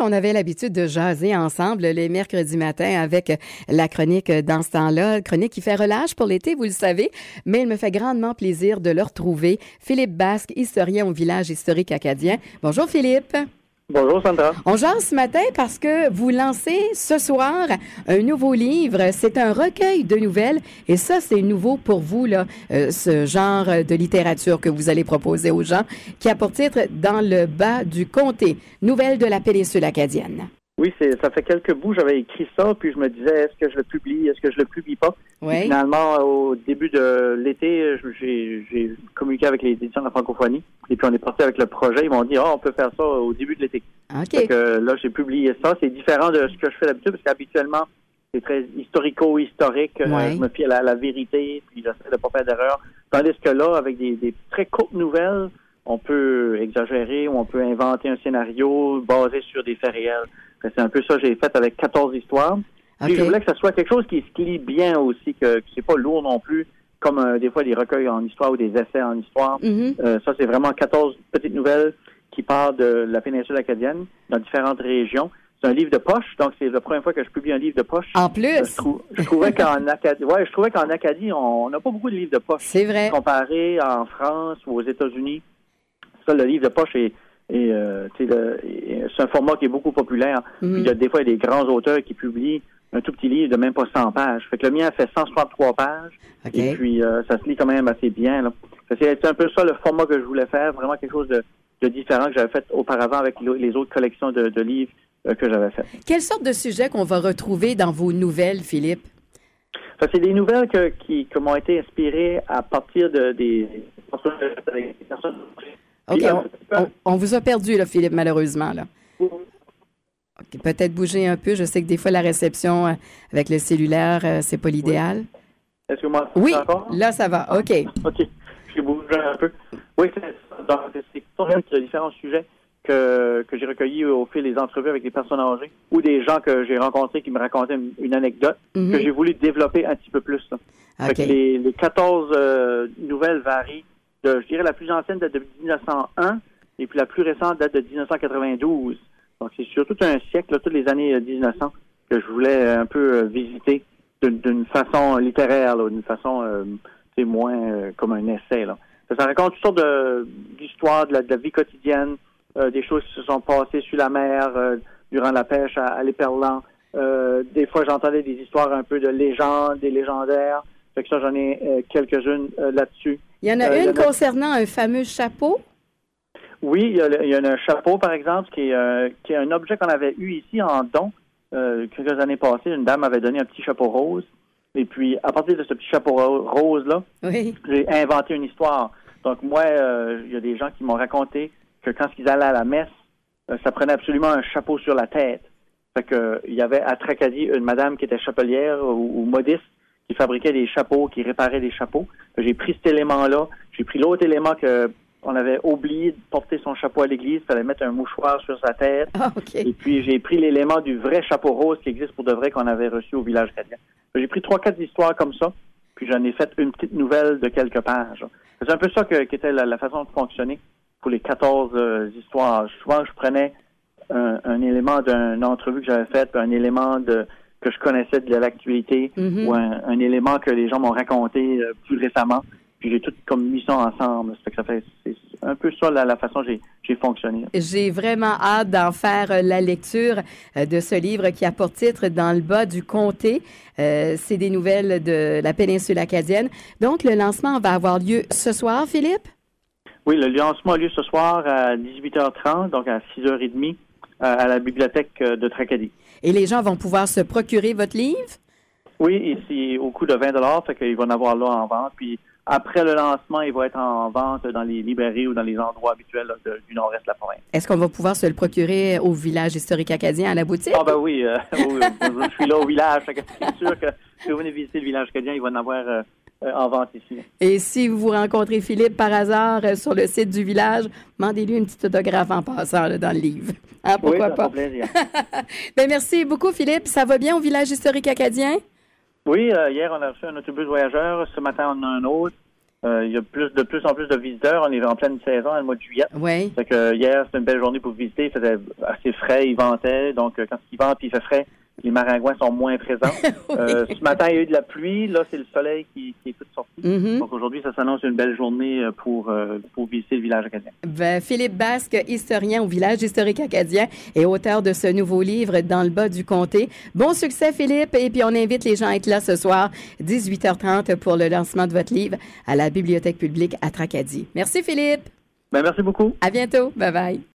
on avait l'habitude de jaser ensemble les mercredis matins avec la chronique dans ce temps-là, chronique qui fait relâche pour l'été, vous le savez, mais il me fait grandement plaisir de le retrouver. Philippe Basque, historien au village historique acadien. Bonjour Philippe. Bonjour Sandra. On jase ce matin parce que vous lancez ce soir un nouveau livre. C'est un recueil de nouvelles et ça, c'est nouveau pour vous, là, ce genre de littérature que vous allez proposer aux gens qui a pour titre « Dans le bas du comté », nouvelles de la péninsule acadienne. Oui, ça fait quelques bouts, j'avais écrit ça, puis je me disais, est-ce que je le publie, est-ce que je le publie pas? Oui. Finalement, au début de l'été, j'ai communiqué avec les éditions de la francophonie, et puis on est parti avec le projet. Ils m'ont dit, on peut faire ça au début de l'été. OK. Donc là, j'ai publié ça. C'est différent de ce que je fais d'habitude, parce qu'habituellement, c'est très historico-historique. Ouais. Je me fie à la vérité, puis j'essaie de pas faire d'erreur. Tandis que là, avec des très courtes nouvelles, on peut exagérer ou on peut inventer un scénario basé sur des faits réels. C'est un peu ça que j'ai fait avec 14 histoires. Puis je voulais que ça soit quelque chose qui se lit bien aussi, que c'est pas lourd non plus, comme des fois des recueils en histoire ou des essais en histoire. Mm-hmm. Ça, c'est vraiment 14 petites nouvelles qui parlent de la péninsule acadienne, dans différentes régions. C'est un livre de poche, donc c'est la première fois que je publie un livre de poche. En plus? Je trouvais qu'en Acadie, on n'a pas beaucoup de livres de poche. C'est vrai. Comparé en France ou aux États-Unis, ça, le livre de poche c'est un format qui est beaucoup populaire. Mm-hmm. Puis des fois, il y a des grands auteurs qui publient un tout petit livre de même pas 100 pages. Fait que le mien a fait 163 pages. Okay. Et puis, ça se lit quand même assez bien. Là. C'est un peu ça le format que je voulais faire, vraiment quelque chose de différent que j'avais fait auparavant avec les autres collections de livres que j'avais faites. Quelle sorte de sujet qu'on va retrouver dans vos nouvelles, Philippe? Ça, c'est des nouvelles qui m'ont été inspirées à partir des personnes. OK, on vous a perdu, là, Philippe, malheureusement, là. OK, peut-être bouger un peu. Je sais que des fois, la réception avec le cellulaire, c'est pas l'idéal. Oui. Est-ce que moi, oui, encore? Là, ça va. OK. OK. Je vais bouger un peu. Oui, c'est différents sujets que j'ai recueillis au fil des entrevues avec des personnes âgées ou des gens que j'ai rencontrés qui me racontaient une anecdote que j'ai voulu développer un petit peu plus. Là. Okay. Les 14 nouvelles varient. Je dirais la plus ancienne date de 1901 et puis la plus récente date de 1992. Donc, c'est sur tout un siècle, là, toutes les années 1900, que je voulais un peu visiter d'une façon littéraire, d'une façon moins comme un essai. Là. Ça raconte toutes sortes d'histoires de la vie quotidienne, des choses qui se sont passées sur la mer durant la pêche à l'éperlan. Des fois, j'entendais des histoires un peu de légendes, des légendaires. Fait que ça, j'en ai quelques-unes là-dessus. Il y en a une concernant un fameux chapeau? Oui, il y a un chapeau, par exemple, qui est un objet qu'on avait eu ici en don quelques années passées. Une dame m'avait donné un petit chapeau rose. Et puis, à partir de ce petit chapeau rose-là, oui. J'ai inventé une histoire. Donc, moi, il y a des gens qui m'ont raconté que quand ils allaient à la messe, ça prenait absolument un chapeau sur la tête. Fait que il y avait à Tracadie une madame qui était chapelière ou modiste, qui fabriquait des chapeaux, qui réparait des chapeaux. J'ai pris cet élément-là. J'ai pris l'autre élément qu'on avait oublié de porter son chapeau à l'église. Il fallait mettre un mouchoir sur sa tête. Ah, OK. Et puis, j'ai pris l'élément du vrai chapeau rose qui existe pour de vrai qu'on avait reçu au village acadien. J'ai pris 3-4 histoires comme ça. Puis, j'en ai fait une petite nouvelle de quelques pages. C'est un peu ça qui était la façon de fonctionner pour les 14 histoires. Souvent, je prenais un élément d'une entrevue que j'avais faite, un élément que je connaissais de l'actualité ou un élément que les gens m'ont raconté plus récemment. Puis j'ai tout comme mis ça ensemble. Ça fait que c'est un peu ça la façon dont j'ai fonctionné. J'ai vraiment hâte d'en faire la lecture de ce livre qui a pour titre « Dans le bas du comté ». C'est des nouvelles de la péninsule acadienne. Donc, le lancement va avoir lieu ce soir, Philippe? Oui, le lancement a lieu ce soir à 18h30, donc à 6h30, à la bibliothèque de Tracadie. Et les gens vont pouvoir se procurer votre livre? Oui, et c'est au coût de 20 $, fait qu'ils vont en avoir là en vente. Puis après le lancement, il va être en vente dans les librairies ou dans les endroits habituels là, du nord-est de la province. Est-ce qu'on va pouvoir se le procurer au village historique acadien, à la boutique? Ah ben oui, oui, je suis là au village. C'est sûr que si vous venez visiter le village acadien, il va en avoir en vente ici. Et si vous rencontrez Philippe par hasard sur le site du village, demandez-lui une petite autographe en passant là, dans le livre. Hein, pourquoi oui, ça fait plaisir. Ben, merci beaucoup, Philippe. Ça va bien au village historique acadien? Oui, hier, on a reçu un autobus voyageur. Ce matin, on en a un autre. Il y a de plus en plus de visiteurs. On est en pleine saison, le mois de juillet. Oui. Fait que hier, c'était une belle journée pour visiter. Il faisait assez frais, il ventait. Donc, quand il vente et il fait frais, les maringouins sont moins présents. Oui. Ce matin, il y a eu de la pluie. Là, c'est le soleil qui est tout sorti. Mhm. Donc, aujourd'hui, ça s'annonce une belle journée pour visiter le village acadien. Ben, Philippe Basque, historien au village historique acadien et auteur de ce nouveau livre Dans le bas du comté. Bon succès, Philippe. Et puis, on invite les gens à être là ce soir, 18h30, pour le lancement de votre livre à la Bibliothèque publique à Tracadie. Merci, Philippe. Ben, merci beaucoup. À bientôt. Bye-bye.